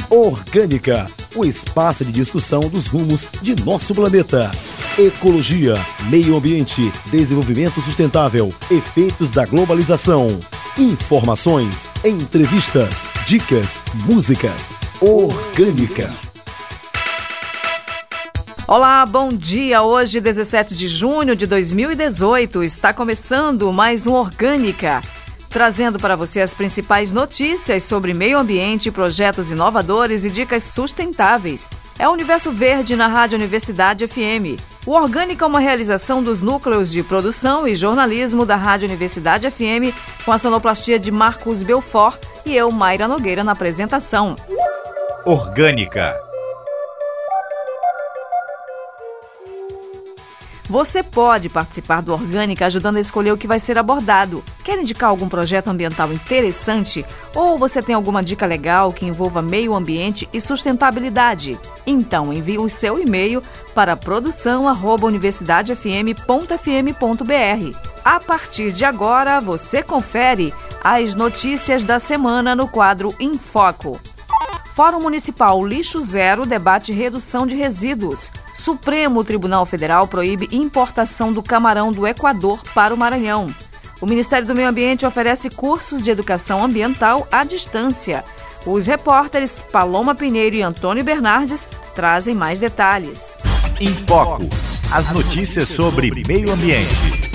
Orgânica, o espaço de discussão dos rumos de nosso planeta. Ecologia, meio ambiente, desenvolvimento sustentável, efeitos da globalização. Informações, entrevistas, dicas, músicas. Orgânica. Olá, bom dia. Hoje, 17 de junho de 2018, está começando mais um Orgânica, trazendo para você as principais notícias sobre meio ambiente, projetos inovadores e dicas sustentáveis. É o Universo Verde na Rádio Universidade FM. O Orgânica é uma realização dos núcleos de produção e jornalismo da Rádio Universidade FM, com a sonoplastia de Marcos Belfort e eu, Mayra Nogueira, na apresentação. Orgânica. Você pode participar do Orgânica ajudando a escolher o que vai ser abordado. Quer indicar algum projeto ambiental interessante? Ou você tem alguma dica legal que envolva meio ambiente e sustentabilidade? Então envie o seu e-mail para produção@universidadefm.fm.br. A partir de agora, você confere as notícias da semana no quadro Em Foco. Fórum Municipal Lixo Zero debate redução de resíduos. Supremo Tribunal Federal proíbe importação do camarão do Equador para o Maranhão. O Ministério do Meio Ambiente oferece cursos de educação ambiental à distância. Os repórteres Paloma Pinheiro e Antônio Bernardes trazem mais detalhes. Em Foco, as notícias sobre meio ambiente.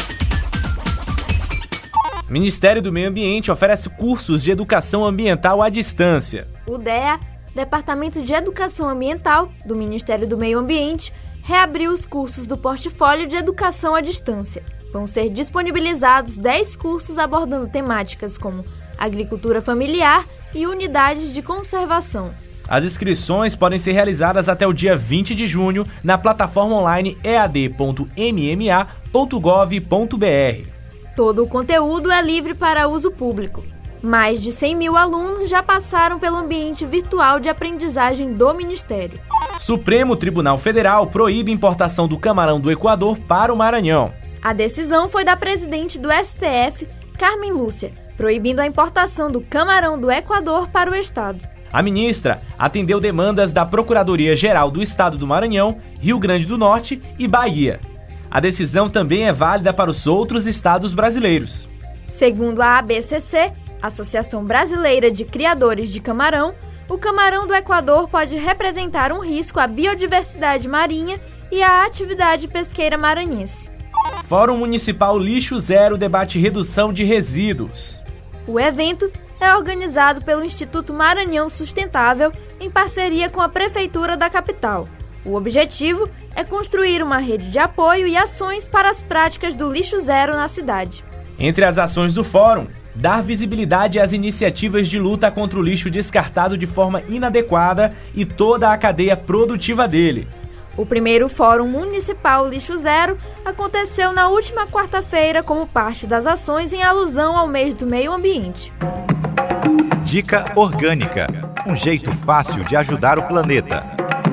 O Ministério do Meio Ambiente oferece cursos de educação ambiental à distância. O DEA, Departamento de Educação Ambiental do Ministério do Meio Ambiente, reabriu os cursos do portfólio de educação à distância. Vão ser disponibilizados 10 cursos abordando temáticas como agricultura familiar e unidades de conservação. As inscrições podem ser realizadas até o dia 20 de junho na plataforma online ead.mma.gov.br. Todo o conteúdo é livre para uso público. Mais de 100 mil alunos já passaram pelo ambiente virtual de aprendizagem do Ministério. Supremo Tribunal Federal proíbe importação do camarão do Equador para o Maranhão. A decisão foi da presidente do STF, Carmen Lúcia, proibindo a importação do camarão do Equador para o estado. A ministra atendeu demandas da Procuradoria-Geral do Estado do Maranhão, Rio Grande do Norte e Bahia. A decisão também é válida para os outros estados brasileiros. Segundo a ABCC, Associação Brasileira de Criadores de Camarão, o camarão do Equador pode representar um risco à biodiversidade marinha e à atividade pesqueira maranhense. Fórum Municipal Lixo Zero debate redução de resíduos. O evento é organizado pelo Instituto Maranhão Sustentável em parceria com a Prefeitura da capital. O objetivo é construir uma rede de apoio e ações para as práticas do lixo zero na cidade. Entre as ações do fórum, dar visibilidade às iniciativas de luta contra o lixo descartado de forma inadequada e toda a cadeia produtiva dele. O primeiro Fórum Municipal Lixo Zero aconteceu na última quarta-feira como parte das ações em alusão ao mês do meio ambiente. Dica Orgânica, um jeito fácil de ajudar o planeta.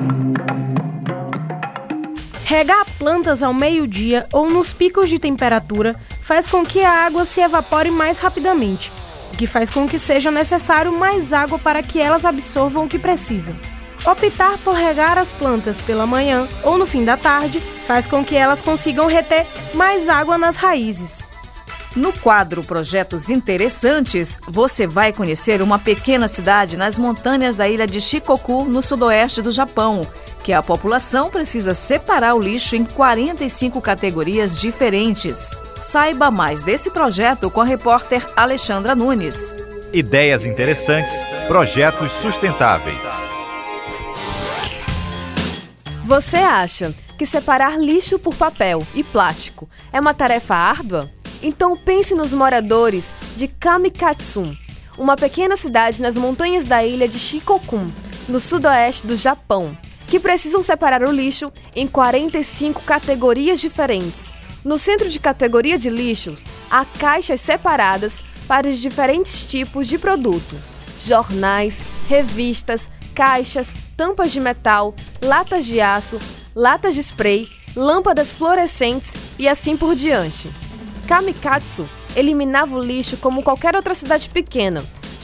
Regar plantas ao meio-dia ou nos picos de temperatura faz com que a água se evapore mais rapidamente, o que faz com que seja necessário mais água para que elas absorvam o que precisam. Optar por regar as plantas pela manhã ou no fim da tarde faz com que elas consigam reter mais água nas raízes. No quadro Projetos Interessantes, você vai conhecer uma pequena cidade nas montanhas da ilha de Shikoku, no sudoeste do Japão, que a população precisa separar o lixo em 45 categorias diferentes. Saiba mais desse projeto com a repórter Alexandra Nunes. Ideias interessantes, projetos sustentáveis. Você acha que separar lixo por papel e plástico é uma tarefa árdua? Então pense nos moradores de Kamikatsu, uma pequena cidade nas montanhas da ilha de Shikoku, no sudoeste do Japão, que precisam separar o lixo em 45 categorias diferentes. No centro de categoria de lixo, há caixas separadas para os diferentes tipos de produto: jornais, revistas, caixas, tampas de metal, latas de aço, latas de spray, lâmpadas fluorescentes e assim por diante. Kamikatsu eliminava o lixo como qualquer outra cidade pequena,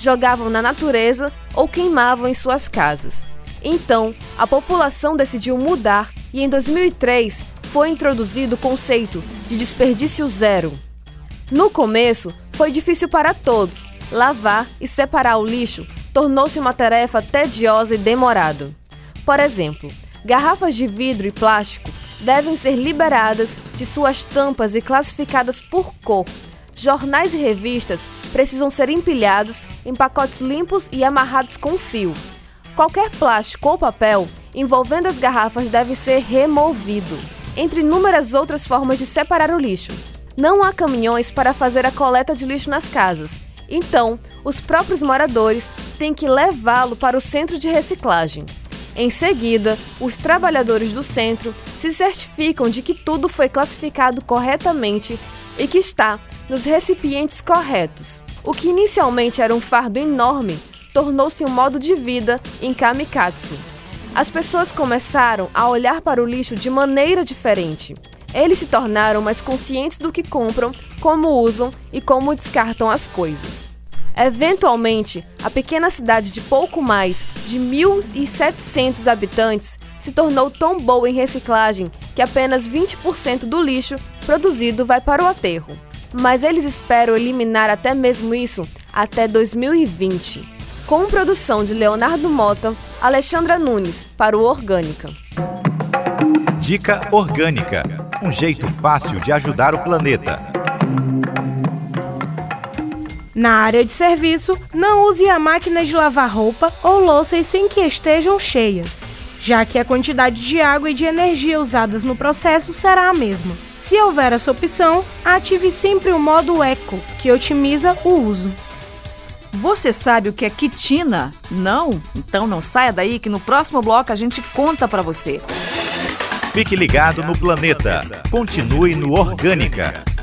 jogavam na natureza ou queimavam em suas casas. Então, a população decidiu mudar e em 2003 foi introduzido o conceito de desperdício zero. No começo, foi difícil para todos. Lavar e separar o lixo tornou-se uma tarefa tediosa e demorada. Por exemplo, garrafas de vidro e plástico devem ser liberadas de suas tampas e classificadas por cor. Jornais e revistas precisam ser empilhados em pacotes limpos e amarrados com fio. Qualquer plástico ou papel envolvendo as garrafas deve ser removido, entre inúmeras outras formas de separar o lixo. Não há caminhões para fazer a coleta de lixo nas casas, então os próprios moradores têm que levá-lo para o centro de reciclagem. Em seguida, os trabalhadores do centro se certificam de que tudo foi classificado corretamente e que está nos recipientes corretos. O que inicialmente era um fardo enorme, tornou-se um modo de vida em Kamikatsu. As pessoas começaram a olhar para o lixo de maneira diferente. Eles se tornaram mais conscientes do que compram, como usam e como descartam as coisas. Eventualmente, a pequena cidade de pouco mais de 1.700 habitantes se tornou tão boa em reciclagem que apenas 20% do lixo produzido vai para o aterro. Mas eles esperam eliminar até mesmo isso até 2020. Com produção de Leonardo Mota, Alexandra Nunes, para o Orgânica. Dica Orgânica, um jeito fácil de ajudar o planeta. Na área de serviço, não use a máquina de lavar roupa ou louças sem que estejam cheias, já que a quantidade de água e de energia usadas no processo será a mesma. Se houver essa opção, ative sempre o modo Eco, que otimiza o uso. Você sabe o que é quitina? Não? Então não saia daí que no próximo bloco a gente conta pra você. Fique ligado no planeta. Continue no Orgânica.